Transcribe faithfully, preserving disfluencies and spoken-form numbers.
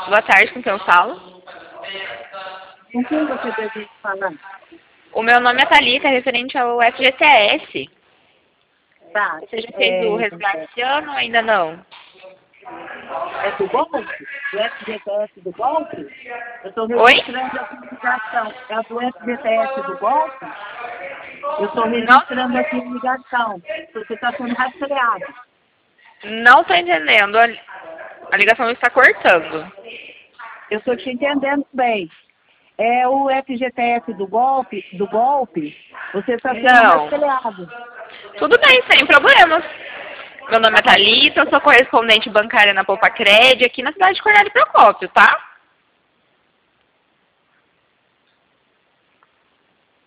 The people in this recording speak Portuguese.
Boa tarde, com quem eu falo? Com quem você deseja falar? O meu nome é Thalita, referente ao F G T S. Tá. Você já fez É, o resgate esse ano ou ainda não? é do golpe? Do F G T S do golpe? Eu estou Oi? registrando a ligação. É do F G T S do golpe? Eu estou Não, registrando aqui a ligação. Você está sendo rastreado. não estou entendendo. A, a ligação está cortando. Eu estou te entendendo bem. É o F G T S do golpe, do golpe, você está sendo Não. rastreado. Tudo bem, sem problemas. Meu nome é Thalita, eu sou correspondente bancária na Poupa Cred aqui na cidade de Cornélio Procópio, tá?